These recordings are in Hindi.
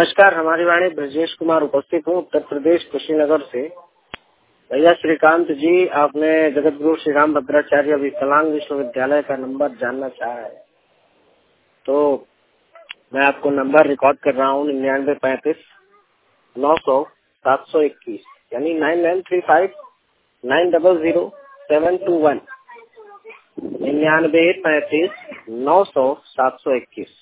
नमस्कार, हमारी वाणी ब्रजेश कुमार उपस्थित हूँ उत्तर प्रदेश कुशीनगर से। भैया श्रीकांत जी, आपने जगत गुरु श्री राम भद्राचार्य विकलांग विश्वविद्यालय का नंबर जानना चाहा है, तो मैं आपको नंबर रिकॉर्ड कर रहा हूँ 9935-900-721 यानी 9935-900-721 9935-900-721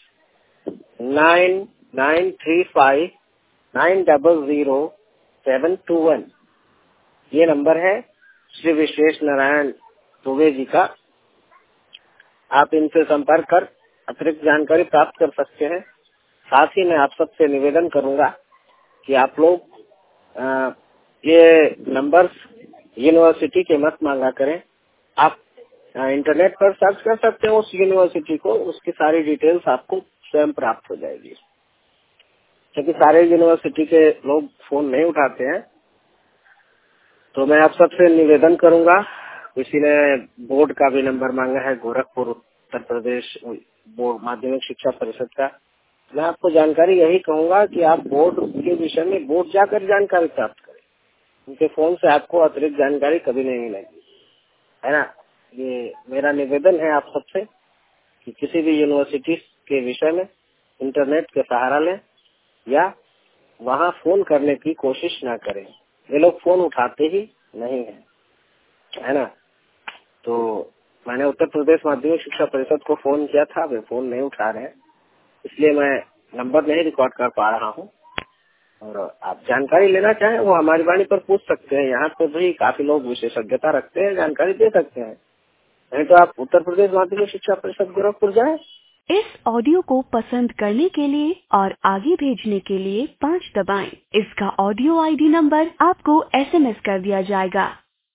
9935-900-721 ये नंबर है श्री विश्वेश नारायण दुबे जी का। आप इनसे संपर्क कर अतिरिक्त जानकारी प्राप्त कर सकते हैं। साथ ही मैं आप सबसे निवेदन करूंगा कि आप लोग ये नंबर्स यूनिवर्सिटी के मत मांगा करें। आप इंटरनेट पर सर्च कर सकते हैं उस यूनिवर्सिटी को, उसकी सारी डिटेल्स आपको स्वयं प्राप्त हो जाएगी। क्योंकि सारे यूनिवर्सिटी के लोग फोन नहीं उठाते हैं, तो मैं आप सबसे निवेदन करूंगा। किसी ने बोर्ड का भी नंबर मांगा है, गोरखपुर उत्तर प्रदेश बोर्ड माध्यमिक शिक्षा परिषद का। मैं आपको जानकारी यही कहूंगा कि आप बोर्ड के विषय में बोर्ड जाकर जानकारी प्राप्त करें। उनके फोन से आपको अतिरिक्त जानकारी कभी नहीं मिलेगी, है ना। ये मेरा निवेदन है आप सबसे कि किसी भी यूनिवर्सिटी के विषय में इंटरनेट के सहारा लें या वहाँ फोन करने की कोशिश ना करें। ये लोग फोन उठाते ही नहीं है ना। तो मैंने उत्तर प्रदेश माध्यमिक शिक्षा परिषद को फोन किया था, वे फोन नहीं उठा रहे हैं, इसलिए मैं नंबर नहीं रिकॉर्ड कर पा रहा हूँ। और आप जानकारी लेना चाहें वो हमारी वाणी पर पूछ सकते हैं। यहाँ पर भी काफी लोग विशेषज्ञता रखते हैं, जानकारी दे सकते हैं। नहीं तो आप उत्तर प्रदेश माध्यमिक शिक्षा परिषद गोरखपुर जाएं। इस ऑडियो को पसंद करने के लिए और आगे भेजने के लिए 5 दबाएं। इसका ऑडियो आईडी नंबर आपको SMS कर दिया जाएगा।